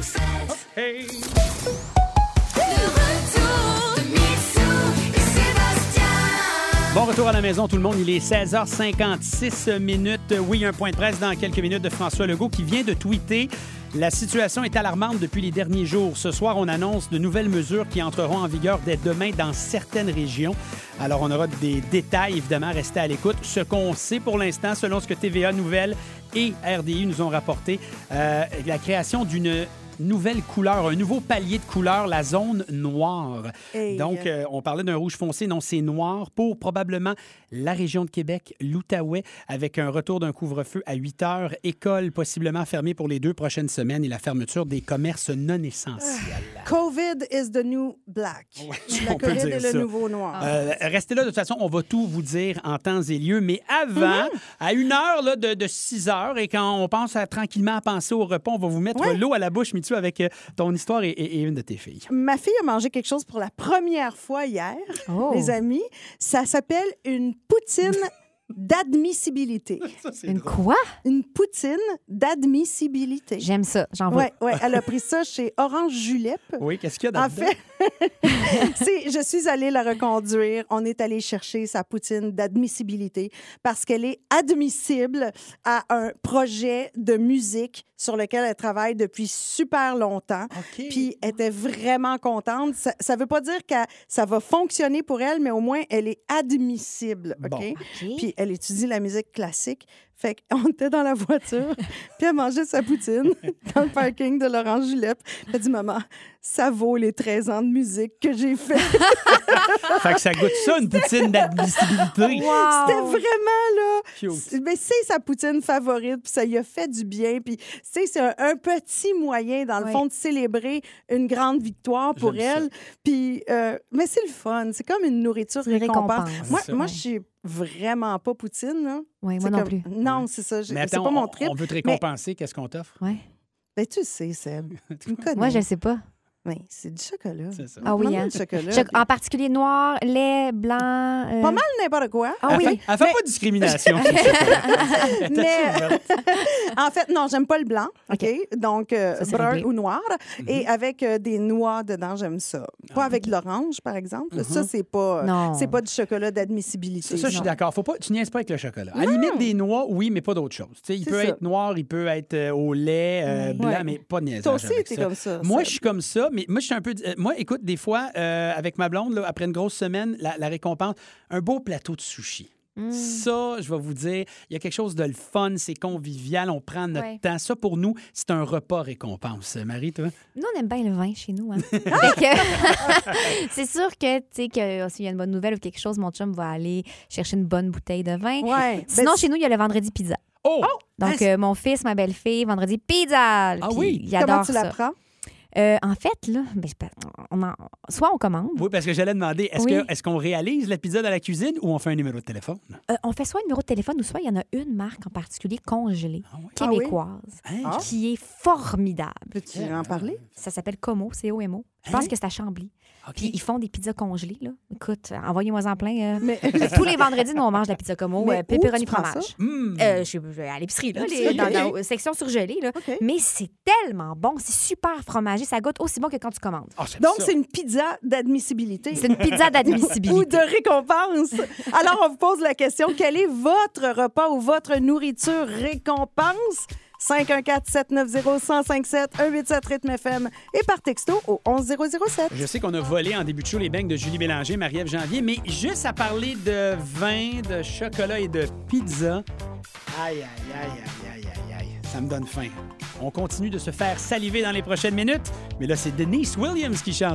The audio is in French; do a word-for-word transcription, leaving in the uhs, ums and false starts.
Hey. Bon retour à la maison, tout le monde. Il est seize heures cinquante-six minutes. Oui, un point de presse dans quelques minutes de François Legault qui vient de tweeter. La situation est alarmante depuis les derniers jours. Ce soir, on annonce de nouvelles mesures qui entreront en vigueur dès demain dans certaines régions. Alors, on aura des détails, évidemment, restez à l'écoute. Ce qu'on sait pour l'instant, selon ce que T V A Nouvelles et R D I nous ont rapporté, euh, la création d'une nouvelle couleur, un nouveau palier de couleur, la zone noire. Hey. Donc, euh, on parlait d'un rouge foncé, non, c'est noir pour probablement la région de Québec, l'Outaouais, avec un retour d'un couvre-feu à huit heures, école possiblement fermée pour les deux prochaines semaines et la fermeture des commerces non essentiels. COVID is the new black. Ouais, la on peut COVID dire est le ça. nouveau noir. Euh, restez là, de toute façon, on va tout vous dire en temps et lieu, mais avant, mm-hmm. à une heure là, de, de six heures, et quand on pense à, tranquillement à penser au repas, on va vous mettre ouais. l'eau à la bouche, Mitsu, avec ton histoire et, et, et une de tes filles. Ma fille a mangé quelque chose pour la première fois hier, oh. les amis. Ça s'appelle une poutine d'admissibilité. Ça, une drôle. Quoi? Une poutine d'admissibilité. J'aime ça, j'en veux. Oui, ouais, elle a pris ça chez Orange Julep. Oui, qu'est-ce qu'il y a dedans? En fait, c'est, je suis allée la reconduire. On est allé chercher sa poutine d'admissibilité parce qu'elle est admissible à un projet de musique sur lequel elle travaille depuis super longtemps. Okay. Puis elle était vraiment contente. Ça ne veut pas dire que ça va fonctionner pour elle, mais au moins, elle est admissible. OK? Bon. Okay. Puis elle étudie la musique classique. Fait qu'on était dans la voiture, puis elle mangeait sa poutine dans le parking de l'Orange Julep. Elle a dit, maman, ça vaut les treize ans de musique que j'ai fait. Fait que ça goûte ça, une poutine d'admissibilité. Wow. C'était vraiment, là... Cute. Mais c'est sa poutine favorite, puis ça lui a fait du bien. Puis, tu sais, c'est un, un petit moyen, dans le oui. fond, de célébrer une grande victoire pour J'aime elle. Puis, euh, mais c'est le fun. C'est comme une nourriture c'est récompense. récompense. Moi, ça, moi ouais. je suis vraiment pas poutine, là. Oui, moi non comme... plus. Non, ouais. c'est ça. Mais attends, c'est pas on, mon trip. on veut te récompenser. Mais... Qu'est-ce qu'on t'offre? Oui. Ben, tu sais, Seb. Tu me connais. Moi, je ne sais pas. Oui, c'est du chocolat. C'est ça. Ah oui, hein? chocolat. Cho- en particulier noir, lait, blanc. Euh... Pas mal n'importe quoi. Ah elle oui. Fait, elle fait mais... pas de discrimination. mais en fait, non, j'aime pas le blanc. OK? okay. Donc, euh, ça, brun réglé. Ou noir. Mm-hmm. Et avec euh, des noix dedans, j'aime ça. Pas ah, avec okay. l'orange, par exemple. Mm-hmm. Ça, c'est pas, euh, c'est pas du chocolat d'admissibilité. Ça, ça je suis d'accord. Faut pas, tu niaises pas avec le chocolat. Non. À la limite des noix, oui, mais pas d'autre chose. T'sais, il c'est peut ça. Être noir, il peut être euh, au lait, euh, blanc, ouais. mais pas de niaisage. Toi aussi, avec t'es ça. comme ça. Moi, je suis comme ça, mais moi, je suis un peu... Moi, écoute, des fois, euh, avec ma blonde, là, après une grosse semaine, la, la récompense, un beau plateau de sushi. Mm. Ça, je vais vous dire, il y a quelque chose de le fun, c'est convivial, on prend notre ouais. temps. Ça, pour nous, c'est un repas récompense. Marie, toi? Nous, on aime bien le vin chez nous. Hein? que... c'est sûr que, tu sais, que s'il y a une bonne nouvelle ou quelque chose, mon chum va aller chercher une bonne bouteille de vin. Ouais. Sinon, ben, chez nous, il y a le vendredi pizza. Oh! oh! Donc, euh, mon fils, ma belle-fille, vendredi pizza. Ah oui? Il adore Comment tu ça. la prends? Euh, en fait, là, ben, on en... soit on commande. Oui, parce que j'allais demander, est-ce, oui. que, est-ce qu'on réalise la pizza dans la cuisine ou on fait un numéro de téléphone? Euh, on fait soit un numéro de téléphone ou soit il y en a une marque en particulier congelée, ah oui. québécoise, ah oui? hein? qui est formidable. Peux-tu en parler? Ça s'appelle Como, C O M O. Je pense hein? que c'est à Chambly. Okay. Puis ils font des pizzas congelées, là. Écoute, envoyez-moi en plein. Euh, mais... Tous les vendredis, nous, on mange de la pizza Como, euh, pepperoni fromage. Mm. Euh, je suis à l'épicerie, là, les, okay. dans la section surgelée, là. Okay. Mais c'est tellement bon, c'est super fromagé, ça goûte aussi bon que quand tu commandes. Oh, donc, ça. C'est une pizza d'admissibilité. C'est une pizza d'admissibilité. Ou de récompense. Alors, on vous pose la question, quel est votre repas ou votre nourriture récompense? cinq un quatre, sept neuf zéro, un zéro cinq sept, un huit sept rythme F M et par texto au onze zéro zéro sept. Je sais qu'on a volé en début de show les beignes de Julie Bélanger, Marie-Ève Janvier, mais juste à parler de vin, de chocolat et de pizza, aïe, aïe, aïe, aïe, aïe, aïe, aïe, ça me donne faim. On continue de se faire saliver dans les prochaines minutes, mais là, c'est Denise Williams qui chante.